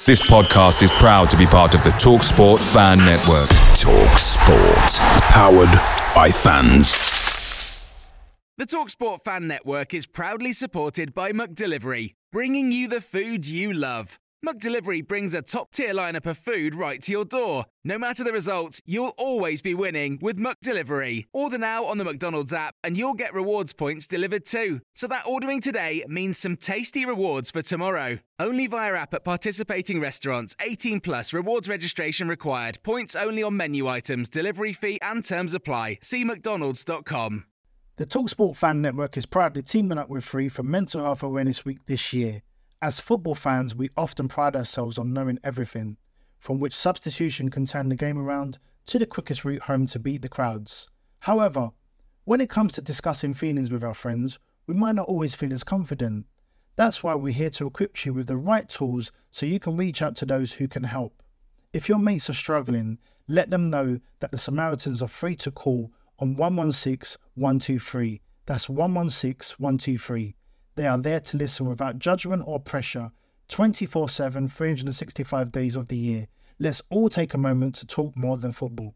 This podcast is proud to be part of the TalkSport Fan Network. TalkSport. Powered by fans. The TalkSport Fan Network is proudly supported by McDelivery, bringing you the food you love. McDelivery brings a top-tier lineup of food right to your door. No matter the result, you'll always be winning with McDelivery. Order now on the McDonald's app and you'll get rewards points delivered too. So that ordering today means some tasty rewards for tomorrow. Only via app at participating restaurants. 18 plus. Rewards registration required. Points only on menu items. Delivery fee and terms apply. See mcdonalds.com. The TalkSport Fan Network is proudly teaming up with Free for Mental Health Awareness Week this year. As football fans, we often pride ourselves on knowing everything, from which substitution can turn the game around to the quickest route home to beat the crowds. However, when it comes to discussing feelings with our friends, we might not always feel as confident. That's why we're here to equip you with the right tools so you can reach out to those who can help. If your mates are struggling, let them know that the Samaritans are free to call on 116 123. That's 116 123. They are there to listen without judgment or pressure, 24/7, 365 days of the year. Let's all take a moment to talk more than football.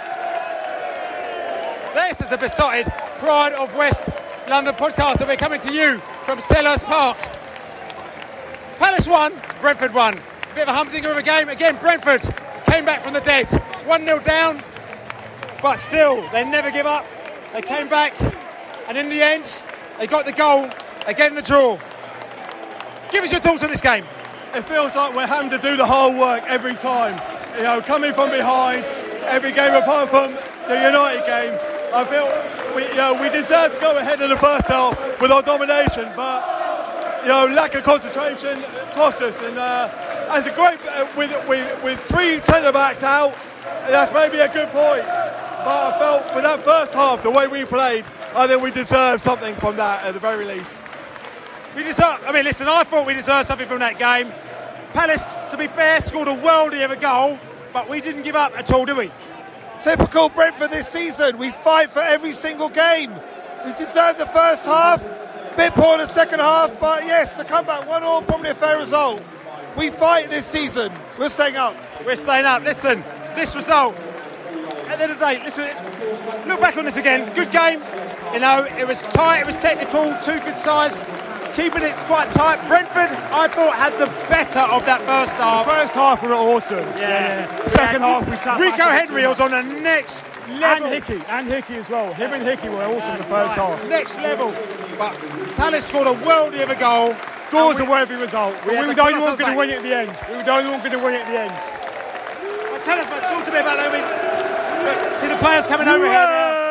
This is the Besotted Pride of West London podcast, and we're coming to you from Selhurst Park. Palace won, Brentford won. A bit of a humdinger of a game. Again, Brentford came back from the dead. 1-0 down, but still, they never give up. They came back, and in the end, they got the goal. Again, the draw. Give us your thoughts on this game. It feels like we're having to do the whole work every time. You know, coming from behind, every game apart from the United game. I feel we deserve to go ahead in the first half with our domination, but lack of concentration cost us. And as a great with three centre backs out, that's maybe a good point. But I felt with that first half, the way we played, I think we deserve something from that at the very least. I thought we deserved something from that game. Palace, to be fair, scored a worldie of a goal, but we didn't give up at all, did we? Typical Brentford this season. We fight for every single game. We deserved the first half, bit poor the second half, but yes, the comeback 1-1, probably a fair result. We fight this season. We're staying up. We're staying up. Listen, this result, at the end of the day, listen, look back on this again. Good game. It was tight, it was technical, two good sides, keeping it quite tight. Brentford, I thought, had the better of that first half. First half we were awesome. Yeah. Second half we sat Rico Henry was on the next level. And Hickey as well. Him and Hickey were awesome in the first half. Next level. But Palace scored a worldie of a goal. Scores a worthy result. We were the only one going to win it at the end. Well, tell us, talk to me about that. See the players coming over here now.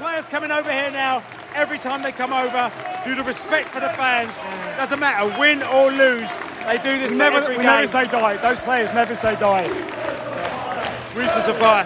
Every time they come over, due to respect for the fans, doesn't matter, win or lose, they do this for every game. We never say die. Those players never say die. Reese's of fire.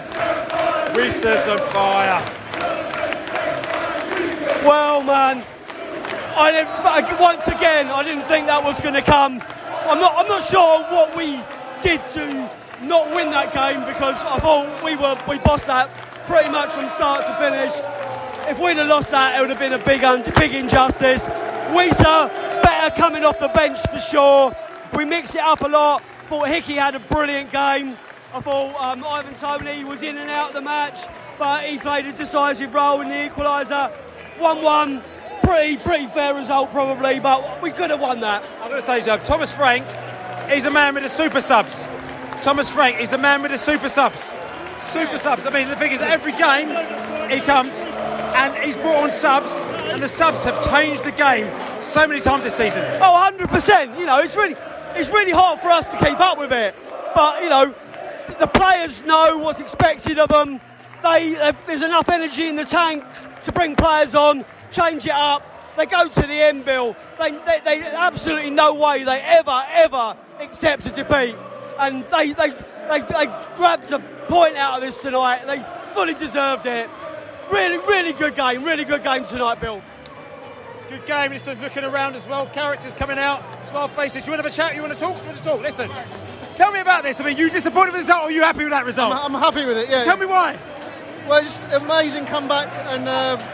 Well, man, I didn't think that was going to come. I'm not sure what we did to not win that game, because I thought we bossed that pretty much from start to finish. If we'd have lost that, it would have been a big injustice. Wisa, better coming off the bench for sure. We mixed it up a lot. Thought Hickey had a brilliant game. I thought Ivan Toney was in and out of the match, but he played a decisive role in the equaliser. 1-1, pretty fair result probably, but we could have won that. I'm going to say, Thomas Frank, he's a man with the super subs. Super subs. I mean, the thing is, every game he comes and he's brought on subs, and the subs have changed the game so many times this season. Oh, 100%. It's really hard for us to keep up with it. But, the players know what's expected of them. There's enough energy in the tank to bring players on, change it up. They go to the end, Bill. They absolutely no way they ever accept a defeat. And they grabbed a point out of this tonight. They fully deserved it. Really good game tonight, Bill. Good game. Listen, looking around as well. Characters coming out. Smile faces. You want to have a chat? You want to talk? Listen. Tell me about this. I mean, you disappointed with the result, or are you happy with that result? I'm happy with it, yeah. Tell me why. Well, it's just an amazing comeback, and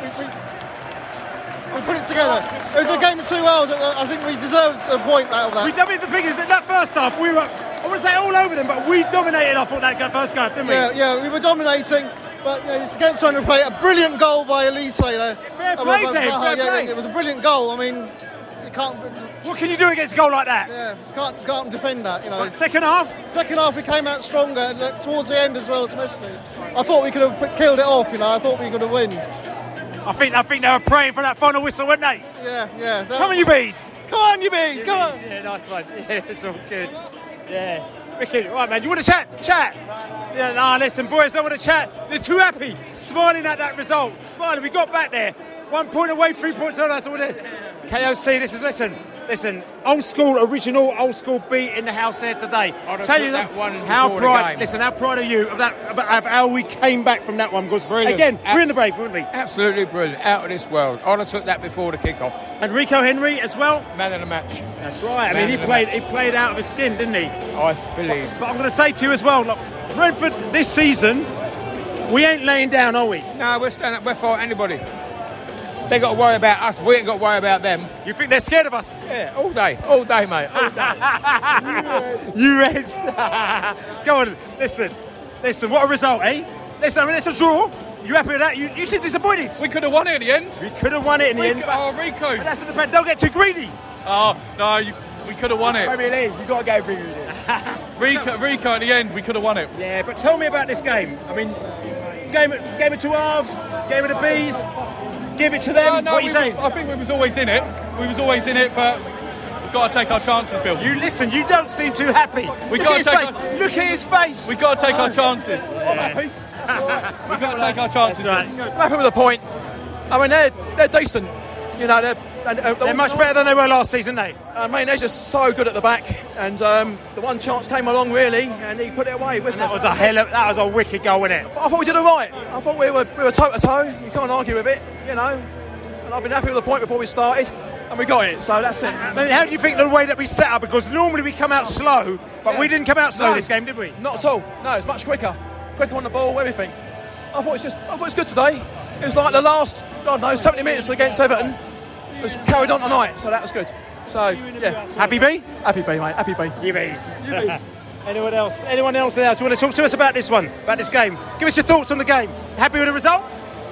we put it together. It was a game of 2 hours. I think we deserved a point out of that. The thing is that first half, we were I would say all over them, but we dominated, I thought, that first game, didn't we? Yeah, we were dominating, but it's against trying to play a brilliant goal by Elise there. Fair play, Zaha, it was a brilliant goal. I mean, you can't. What can you do against a goal like that? Yeah, can't defend that. But second half we came out stronger towards the end as well, especially. I thought we could have killed it off. I thought we could have won. I think they were praying for that final whistle, weren't they? Yeah. Come on, you bees! Come on, you bees! Come on! Yeah, nice one. Yeah, it's all good. Yeah. Wicked. Right, man, you want to chat? Chat! Yeah, nah, listen, boys don't want to chat. They're too happy, smiling at that result. Smiling, we got back there. 1 point away, 3 points on us, all this. KOC, this is, listen, old school beat in the house here today. Tell you that one, how proud are you of that, of how we came back from that one? Because again, we're in the break, weren't we? Absolutely brilliant, out of this world. I'd have took that before the kick-off. And Rico Henry as well? Man of the match. That's right. I mean, he played out of his skin, didn't he? I believe. But I'm going to say to you as well, look, Brentford this season, we ain't laying down, are we? No, we're standing up. We're fighting anybody. They got to worry about us. We ain't got to worry about them. You think they're scared of us? Yeah, all day, mate, all day. You Reds. Go on, listen. What a result, eh? Listen, I mean, it's a draw. You happy with that? You seem disappointed. We could have won it in the end. We could have won it in the end. Rico. But that's the debate. Don't get too greedy. Oh, no, we could have won it. Premier League, you got to go greedy. Rico, in the end, we could have won it. Yeah, but tell me about this game. I mean, game of two halves, game of the bees. Give it to them. No, what are you saying? I think we was always in it. But we've got to take our chances, Bill. You listen. You don't seem too happy. Look at his face. We've got to take our chances. I'm happy. We've got to take our chances. Right. Happy with the point. I mean, they're decent. They're much better than they were last season, they. I mean, they're just so good at the back, and the one chance came along really, and he put it away. That was a wicked goal, wasn't it? I thought we did all right. I thought we were toe to toe. You can't argue with it, And I've been happy with the point before we started, and we got it. So that's it. I mean, how do you think the way that we set up? Because normally we come out slow, but we didn't come out slow this game, did we? Not at all. No, it's much quicker on the ball, everything. I thought it's good today. It was like the last 70 minutes against Everton. Was carried on tonight, so that was good. So, yeah. Happy B? Happy B, mate. Happy B. You bees. Anyone else? Anyone else there? Do you want to talk to us about this one? About this game? Give us your thoughts on the game. Happy with the result?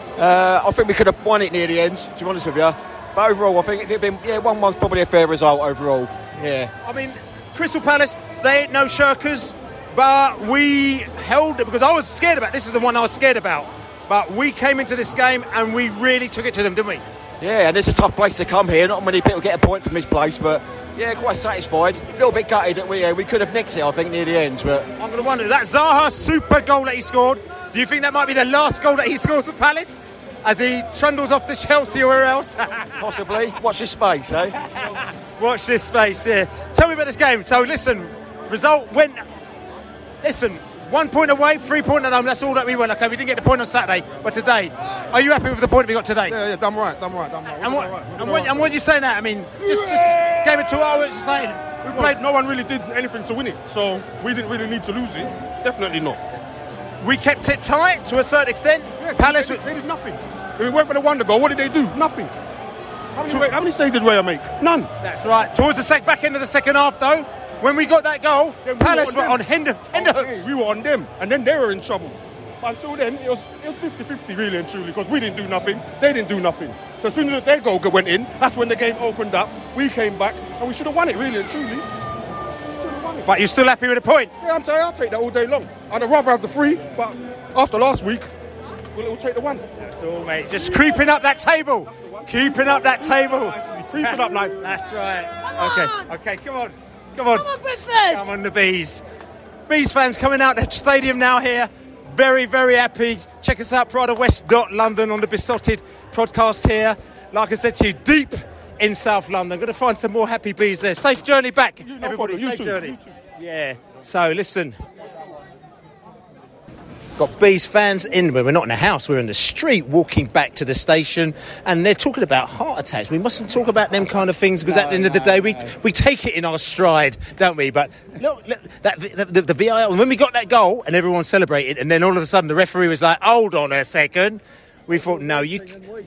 I think we could have won it near the end, to be honest with you. But overall, I think if it had been 1-1's probably a fair result overall. Yeah. I mean, Crystal Palace, they ain't no shirkers, but we held it because I was scared about. This is the one I was scared about. But we came into this game and we really took it to them, didn't we? Yeah, and it's a tough place to come here. Not many people get a point from this place, but yeah, quite satisfied. A little bit gutted that we could have nicked it, I think, near the end. But I'm going to wonder, that Zaha super goal that he scored, do you think that might be the last goal that he scores for Palace as he trundles off to Chelsea or where else? Possibly. Watch this space, eh? Watch this space, yeah. Tell me about this game. So listen, result went. Listen. 1 point away, 3 points at home. That's all that we won. Okay, we didn't get the point on Saturday, but today, are you happy with the point we got today? Yeah, damn right. And what are you saying that? I mean, just game of 2 hours. Saying we played. No one really did anything to win it, so we didn't really need to lose it. Definitely not. We kept it tight to a certain extent. Yeah, Palace, they did nothing. We went for the wonder goal. What did they do? Nothing. How many saves did Raya make? None. That's right. Towards the back end of the second half, though. When we got that goal, Palace were on tenterhooks. We were on them, and then they were in trouble. But until then, it was 50-50 really and truly, because we didn't do nothing, they didn't do nothing. So as soon as their goal went in, that's when the game opened up. We came back, and we should have won it really and truly. But you're still happy with the point? Yeah, I'm saying I'll take that all day long. I'd rather have the 3, but after last week, we'll take the 1. That's all, mate. Just creeping up that table. Keeping up that table. Creeping up nicely. That's right. Okay, come on. Come on, the Bees. Bees fans coming out the stadium now here. Very, very happy. Check us out, Pride of West London on the Besotted podcast here. Like I said to you, deep in South London. Going to find some more happy Bees there. Safe journey back, everybody. Safe journey. Yeah. So listen. Got Bees fans in. We're not in the house, we're in the street walking back to the station, and they're talking about heart attacks. We mustn't talk about them kind of things because at the end of the day we take it in our stride, don't we? But look the VIR, when we got that goal and everyone celebrated, and then all of a sudden the referee was like, hold on a second, we thought, no, you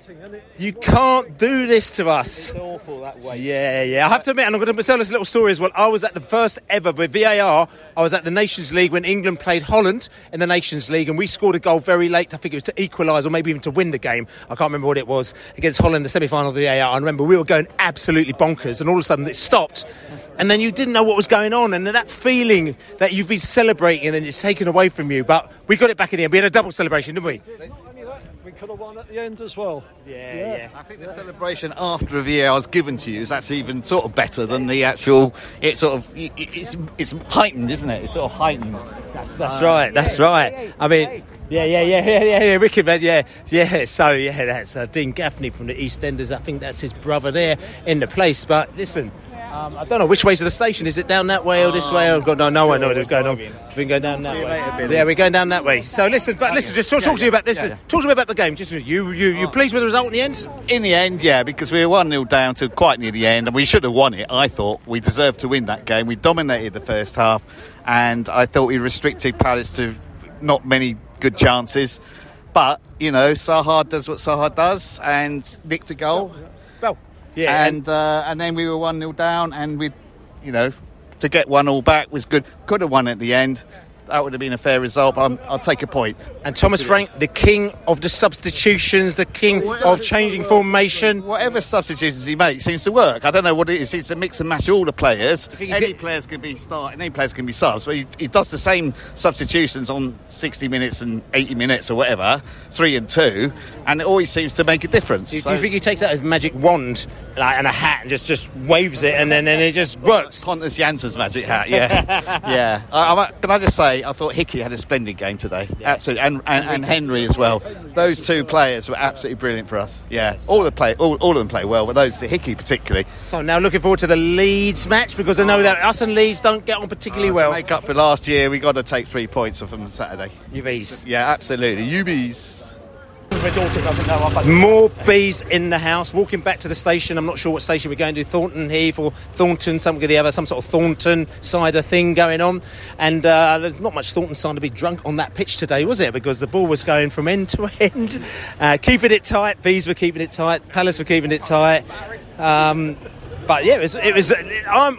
can't do this to us. It's awful that way. Yeah. I have to admit, and I'm going to tell this little story as well. I was at the first ever with VAR. I was at the Nations League when England played Holland in the Nations League, and we scored a goal very late. I think it was to equalise or maybe even to win the game. I can't remember what it was, against Holland in the semi-final of the VAR. I remember we were going absolutely bonkers, and all of a sudden it stopped. And then you didn't know what was going on, and that feeling that you've been celebrating and then it's taken away from you. But we got it back in the end. We had a double celebration, didn't we? We could have won at the end as well. Yeah. I think the celebration after a VAR is given to you is actually even sort of better than the actual. It's heightened, isn't it? It's sort of heightened. That's right. That's right. I mean. Yeah, Ricky, man, yeah. So, that's Dean Gaffney from the EastEnders. I think that's his brother there in the place. But listen, I don't know which way to the station. Is it down that way or this way? I've got no idea what's going on. We can go down that way. Yeah, we're going down that way. So listen, just talk to you about this. Talk to me about the game. Just you pleased with the result in the end? In the end, yeah, because we were 1-0 down to quite near the end, and we should have won it. I thought we deserved to win that game. We dominated the first half, and I thought we restricted Palace to not many good chances, but Sahar does what Sahar does and nicked a goal. Well, yeah, and then we were 1-0 down, and we, to get 1-1 back was good. Could have won at the end. That would have been a fair result, but I'll take a point. And Thomas Frank, the king of the substitutions, the king of changing formation. Whatever substitutions he makes seems to work. I don't know what it is. It's a mix and match all the players. Any players can be starting, any players can be subs. But he does the same substitutions on 60 minutes and 80 minutes or whatever, 3 and 2, and it always seems to make a difference. Do you think he takes that as magic wand and a hat and just waves it and then it just works? Pontus Jansson's magic hat, yeah. Yeah. Can I just say, I thought Hickey had a splendid game today. Yeah. Absolutely. And Henry as well. Those two players were absolutely brilliant for us. Yeah. All of them play well, but Hickey particularly. So now looking forward to the Leeds match, because I know that us and Leeds don't get on particularly well. To make up for last year, we got to take 3 points off them Saturday. UBs. Yeah, absolutely. UBs. My daughter doesn't know. More bees in the house. Walking back to the station. I'm not sure what station we're going to. Thornton Heath or Thornton, something or the other. Some sort of Thornton cider thing going on. And there's not much Thornton cider to be drunk on that pitch today, was it? Because the ball was going from end to end. Keeping it tight. Bees were keeping it tight. Palace were keeping it tight. But yeah, it was. I'm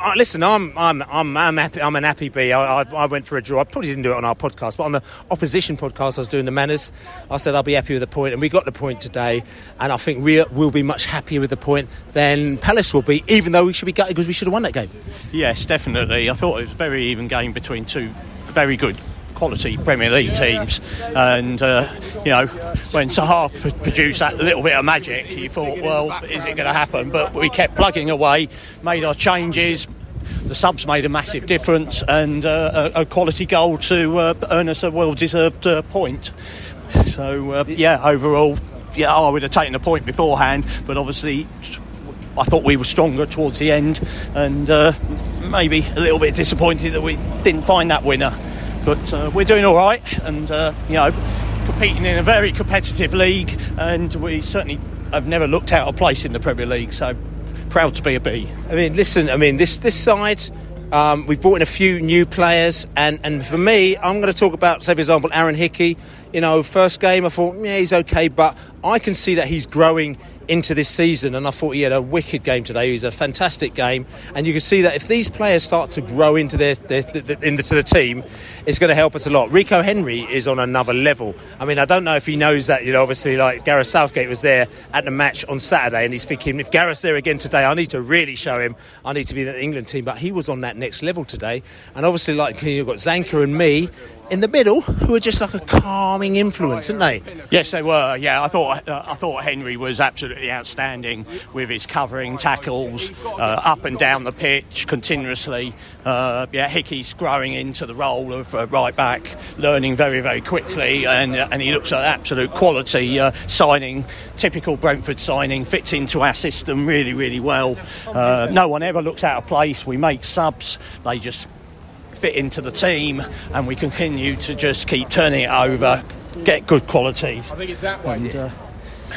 happy. I'm an happy bee. I went for a draw. I probably didn't do it on our podcast, but on the opposition podcast I was doing, the Manners, I said I'll be happy with the point, and we got the point today. And I think we will be much happier with the point than Palace will be, even though we should be gutted because we should have won that game. Yes, definitely. I thought it was a very even game between two very good quality Premier League teams, and when Sahar produced that little bit of magic, you thought, well, is it going to happen? But we kept plugging away, made our changes. The subs made a massive difference, and a quality goal to earn us a well-deserved point. So overall, I would have taken a point beforehand, but obviously I thought we were stronger towards the end, and maybe a little bit disappointed that we didn't find that winner. But we're doing all right, and competing in a very competitive league, and we certainly have never looked out of place in the Premier League. So proud to be a B. I mean, listen. I mean, this side, we've brought in a few new players, and for me, I'm going to talk about, say, for example, Aaron Hickey. First game, I thought, he's okay, but I can see that he's growing into this season, and I thought he had a wicked game today. He was a fantastic game, and you can see that if these players start to grow into into the team, it's going to help us a lot. Rico Henry is on another level. I mean, I don't know if he knows that, obviously, like Gareth Southgate was there at the match on Saturday, and he's thinking, if Gareth's there again today, I need to really show him I need to be in the England team. But he was on that next level today, and obviously, like, you've got Zanka and me in the middle, who are just like a calming influence, aren't they? Yes, they were. Yeah, I thought Henry was absolutely outstanding with his covering tackles up and down the pitch continuously. Hickey's growing into the role of right back, learning very, very quickly, and he looks at absolute quality signing. Typical Brentford signing, fits into our system really, really well. No one ever looks out of place. We make subs, they just fit into the team, and we continue to just keep turning it over, get good quality. I think it's that way.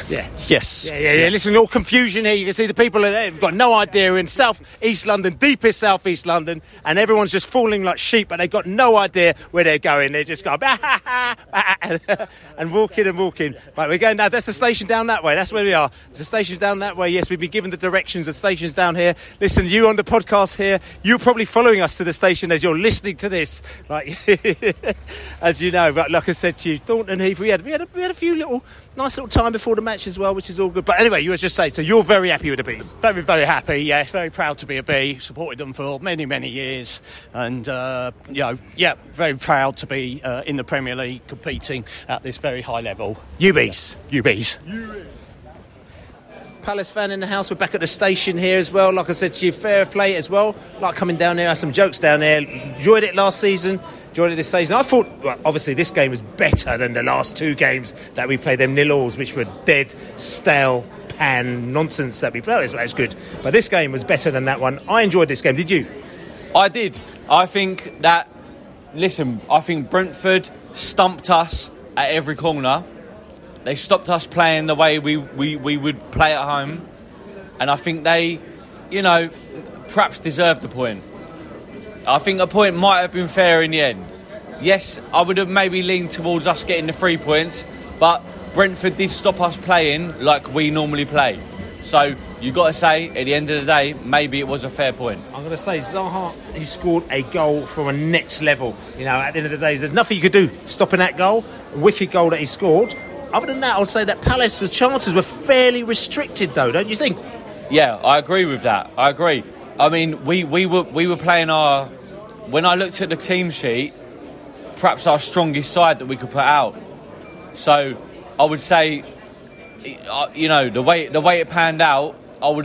Yeah. Yes. Yeah. Listen, all confusion here. You can see the people are there. We've got no idea. We're in South East London, deepest South East London, and everyone's just falling like sheep, but they've got no idea where they're going. They're just going and walking. Right, we're going now. That's the station down that way. That's where we are. There's a station down that way. Yes, we've been given the directions. The station's down here. Listen, you on the podcast here, you're probably following us to the station as you're listening to this, like as you know. But like I said to you, Thornton Heath, we had a few nice little time before the match as well, which is all good. But anyway, you were just saying, so you're very happy with the Bees? Very, very happy. Yeah, very proud to be a Bee. Supported them for many, many years, and very proud to be in the Premier League, competing at this very high level. You Bees. Palace fan in the house. We're back at the station here as well. Like I said to you, fair play as well. Like coming down there, had some jokes down there. Enjoyed it last season. Enjoyed it this season. I thought, well, obviously, this game was better than the last two games that we played, them 0-0s, which were dead, stale, pan nonsense that we played. It was good. But this game was better than that one. I enjoyed this game. Did you? I did. I think Brentford stumped us at every corner. They stopped us playing the way we would play at home. And I think they, perhaps deserved the point. I think a point might have been fair in the end. Yes, I would have maybe leaned towards us getting the 3 points, but Brentford did stop us playing like we normally play. So you got to say, at the end of the day, maybe it was a fair point. I'm going to say Zaha, he scored a goal from a next level. At the end of the day, there's nothing you could do stopping that goal. A wicked goal that he scored. Other than that, I would say that Palace's chances were fairly restricted, though, don't you think? Yeah, I agree with that. I agree. I mean, we were playing our... When I looked at the team sheet, perhaps our strongest side that we could put out. So I would say, the way it panned out,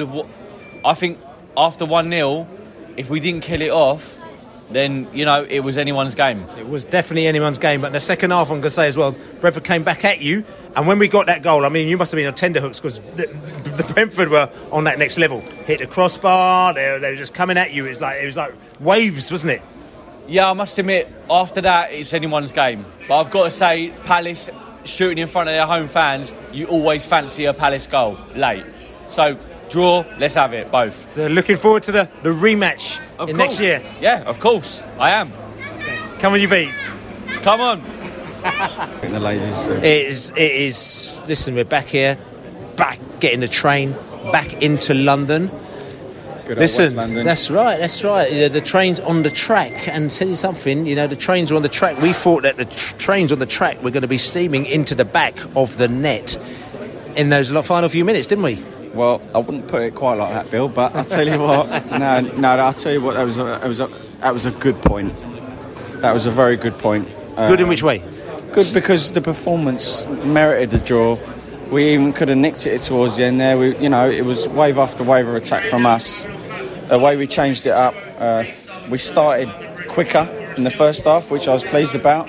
I think after 1-0, if we didn't kill it off, then, it was anyone's game. It was definitely anyone's game. But in the second half, I'm going to say as well, Brentford came back at you. And when we got that goal, I mean, you must have been on tenterhooks because the Brentford were on that next level. Hit the crossbar, they were just coming at you. It was like waves, wasn't it? Yeah, I must admit, after that, it's anyone's game. But I've got to say, Palace shooting in front of their home fans, you always fancy a Palace goal late. So... draw, let's have it, both. So looking forward to the rematch next year? Yeah, of course, I am. Come on, you Bees. Come on. The ladies. It is. Listen, we're back here, getting the train back into London. Good Listen, West London. that's right. The train's on the track, and tell you something, the trains are on the track. We thought that the trains on the track were going to be steaming into the back of the net in those final few minutes, didn't we? Well, I wouldn't put it quite like that, Bill, but I'll tell you what. No, I'll tell you what. That was a good point. That was a very good point. Good in which way? Good because the performance merited the draw. We even could have nicked it towards the end there. It was wave after wave of attack from us. The way we changed it up, we started quicker in the first half, which I was pleased about.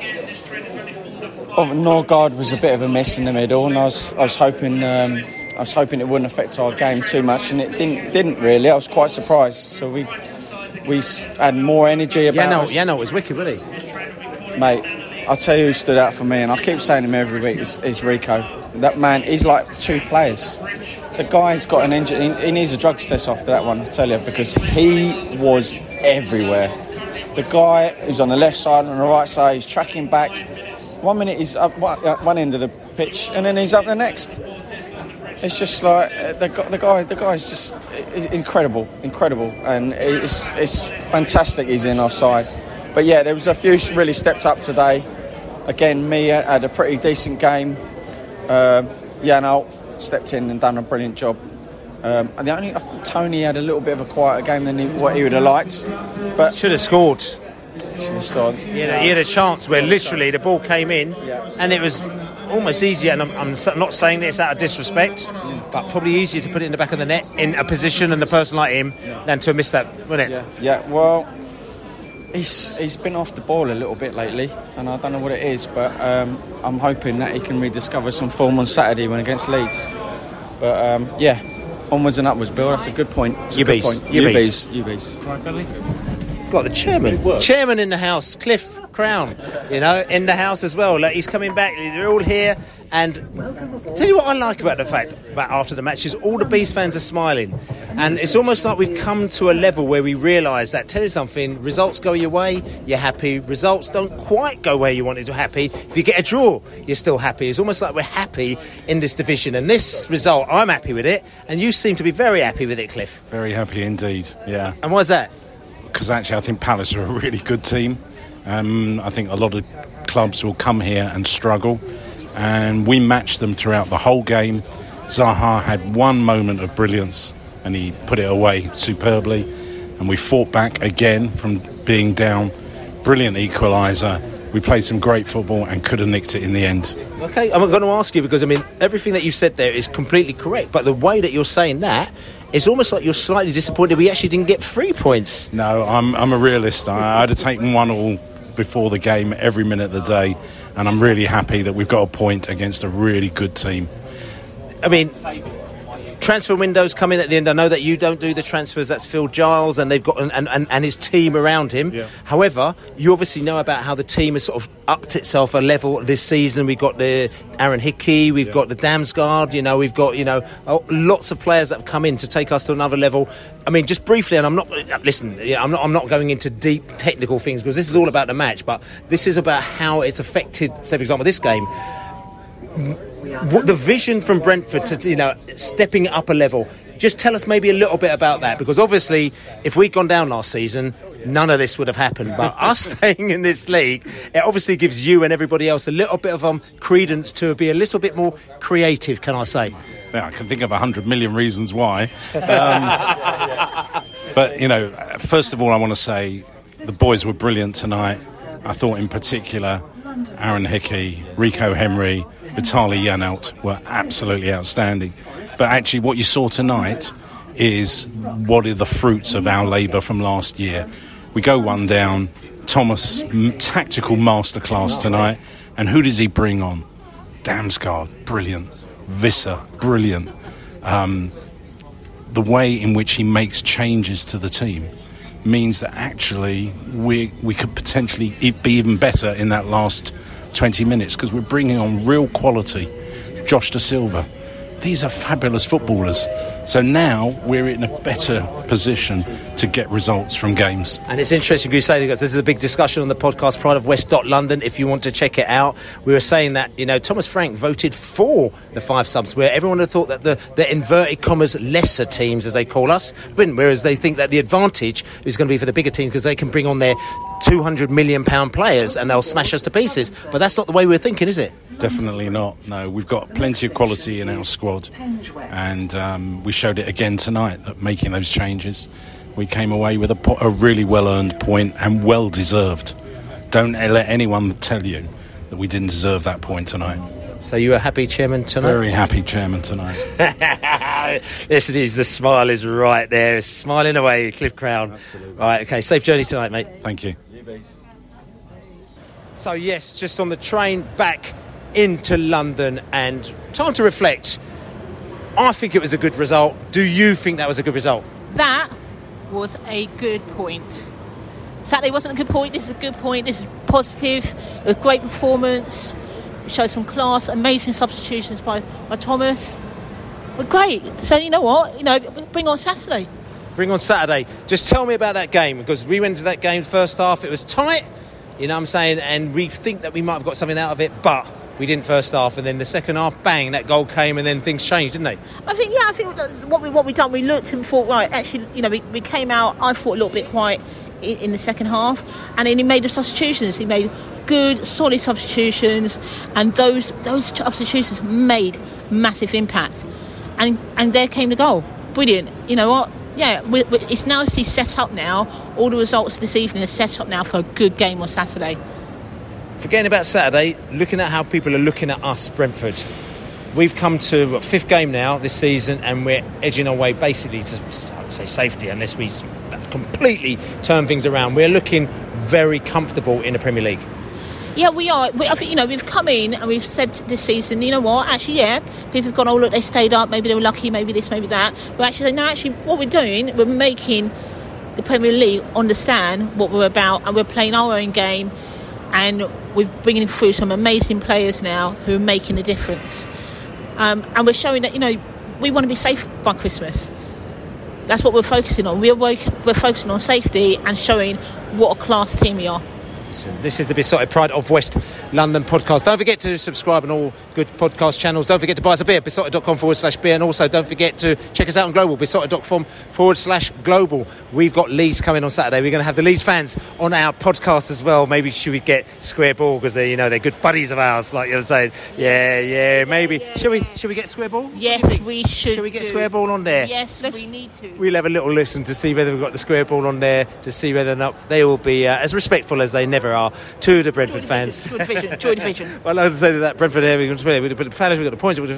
Norgard was a bit of a miss in the middle, and I was hoping it wouldn't affect our game too much, and it didn't really. I was quite surprised. So we had more energy about us. Yano was wicked, wasn't he? Mate, I'll tell you who stood out for me, and I keep saying him every week, is Rico. That man, he's like two players. The guy's got an engine. He needs a drugs test after that one, I tell you, because he was everywhere. The guy who's on the left side, on the right side, he's tracking back. 1 minute he's up one end of the pitch, and then he's up the next. It's just like the guy's just incredible, and it's fantastic he's in our side. But yeah, there was a few really stepped up today. Again, Mia had a pretty decent game. Yano stepped in and done a brilliant job. And I thought Tony had a little bit of a quieter game than what he would have liked. But should have scored. He had a chance where literally the ball came in, and it was almost easier, and I'm not saying this out of disrespect, but probably easier to put it in the back of the net in a position and a person like him than to miss that, wasn't it? Yeah, well, he's been off the ball a little bit lately, and I don't know what it is, but I'm hoping that he can rediscover some form on Saturday when against Leeds. But onwards and upwards, Bill. That's a good point. You bees. Right, Billy. got the chairman in the house, Cliff Crown, in the house as well. Like, he's coming back. They're all here. And tell you what I like about the fact about after the match is all the Bees fans are smiling, and it's almost like we've come to a level where we realise that, tell you something, results go your way, you're happy. Results don't quite go where you wanted to happy. If you get a draw, you're still happy. It's almost like we're happy in this division, and this result, I'm happy with it, and you seem to be very happy with it, Cliff. Very happy indeed. Yeah. And why's that? Because actually I think Palace are a really good team. I think a lot of clubs will come here and struggle, and we matched them throughout the whole game. Zaha had one moment of brilliance and he put it away superbly, and we fought back again from being down. Brilliant equaliser. We played some great football and could have nicked it in the end. Okay, I'm going to ask you, because everything that you've said there is completely correct, but the way that you're saying that, it's almost like you're slightly disappointed we actually didn't get 3 points. No, I'm a realist. I'd have taken 1-1 before the game every minute of the day, and I'm really happy that we've got a point against a really good team. Transfer windows come in at the end. I know that you don't do the transfers. That's Phil Giles, and they've got and his team around him. Yeah. However, you obviously know about how the team has sort of upped itself a level this season. We've got the Aaron Hickey, we've got the Damsgaard. We've got lots of players that have come in to take us to another level. Just briefly, and I'm not going into deep technical things because this is all about the match, but this is about how it's affected. Say, for example, this game. What the vision from Brentford to stepping it up a level. Just tell us maybe a little bit about that, because obviously if we'd gone down last season, none of this would have happened. But us staying in this league, it obviously gives you and everybody else a little bit of credence to be a little bit more creative, can I say? Yeah, I can think of 100 million reasons why. But first of all, I want to say the boys were brilliant tonight. I thought in particular Aaron Hickey, Rico Henry, Vitaly Janelt were absolutely outstanding. But actually what you saw tonight is what are the fruits of our labour from last year. We go one down. Thomas, tactical masterclass tonight. And who does he bring on? Damsgaard, brilliant. Visser, brilliant. The way in which he makes changes to the team means that actually we could potentially be even better in that last 20 minutes, because we're bringing on real quality. Josh Da Silva, these are fabulous footballers. So now we're in a better position to get results from games. And it's interesting you say that, this is a big discussion on the podcast Pride of West London if you want to check it out. We were saying that Thomas Frank voted for the 5 subs, where everyone had thought that the inverted commas lesser teams, as they call us, win, whereas they think that the advantage is going to be for the bigger teams because they can bring on their £200 million players and they'll smash us to pieces. But that's not the way we're thinking, is it? Definitely not. No, we've got plenty of quality in our squad, and we showed it again tonight that making those changes, we came away with a really well-earned point and well-deserved. Don't let anyone tell you that we didn't deserve that point tonight. So you were happy, Chairman, tonight? Very happy, Chairman, tonight. Yes, it is. The smile is right there. Smiling away, Cliff Crown. Absolutely. Right, okay, safe journey tonight, mate. Thank you. So, yes, just on the train back into London, and time to reflect. I think it was a good result. Do you think that was a good result? That was a good point. Saturday wasn't a good point. This is a good point. This is positive. It was a great performance. It showed some class. Amazing substitutions by Thomas. We're great. So you know what? Bring on Saturday. Bring on Saturday. Just tell me about that game, because we went to that game first half. It was tight. You know what I'm saying? And we think that we might have got something out of it, but we didn't first half, and then the second half, bang, that goal came, and then things changed, didn't they? I think what we done, we looked and thought, right, actually, we came out, I thought, a little bit quiet in the second half, and then he made the substitutions. He made good, solid substitutions, and those substitutions made massive impact. And there came the goal. Brilliant. You know what? Yeah, it's now set up now. All the results this evening are set up now for a good game on Saturday. Forgetting about Saturday, looking at how people are looking at us, Brentford. We've come to 5th game now this season, and we're edging our way basically to, I'd say, safety, unless we completely turn things around. We're looking very comfortable in the Premier League. Yeah, we are. I think, we've come in and we've said this season, you know what, actually, yeah, people have gone, oh, look, they stayed up, maybe they were lucky, maybe this, maybe that. But actually, no, actually, what we're doing, we're making the Premier League understand what we're about, and we're playing our own game, and we're bringing through some amazing players now who are making a difference. And we're showing that, we want to be safe by Christmas. That's what we're focusing on. We're focusing on safety and showing what a class team we are. This is the Besotted Pride of West London podcast. Don't forget to subscribe on all good podcast channels. Don't forget to buy us a beer, besotted.com/beer. And also don't forget to check us out on Global, besotted.com/global. We've got Leeds coming on Saturday. We're going to have the Leeds fans on our podcast as well. Maybe should we get Square Ball, because they're good buddies of ours, like you're saying. Yeah, maybe. Yeah. Should we get Square Ball? Yes, we should. Should we get Square Ball on there? Yes, we need to. We'll have a little listen to see whether we've got the Square Ball on there, to see whether or not they will be as respectful as they never are to the Brentford fans. Joy Division. Well, I was saying that Brentford here, we've got the Palace, we've got the points. Come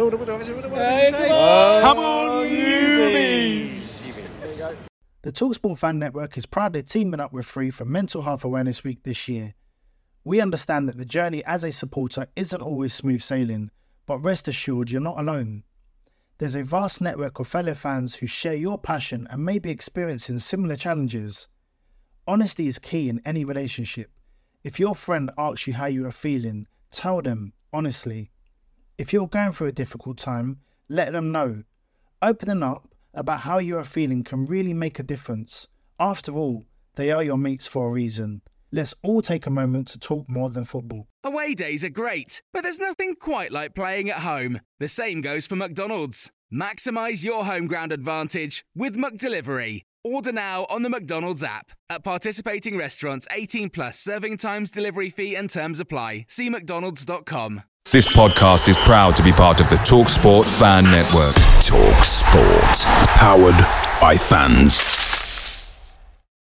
on, newbies! The TalkSport Fan Network is proudly teaming up with Free for Mental Health Awareness Week this year. We understand that the journey as a supporter isn't always smooth sailing, but rest assured you're not alone. There's a vast network of fellow fans who share your passion and may be experiencing similar challenges. Honesty is key in any relationship. If your friend asks you how you are feeling, tell them honestly. If you're going through a difficult time, let them know. Opening up about how you are feeling can really make a difference. After all, they are your mates for a reason. Let's all take a moment to talk more than football. Away days are great, but there's nothing quite like playing at home. The same goes for McDonald's. Maximise your home ground advantage with McDelivery. Order now on the McDonald's app. At participating restaurants, 18 plus, serving times, delivery fee and terms apply. See mcdonalds.com. This podcast is proud to be part of the TalkSport Fan Network. TalkSport. Powered by fans.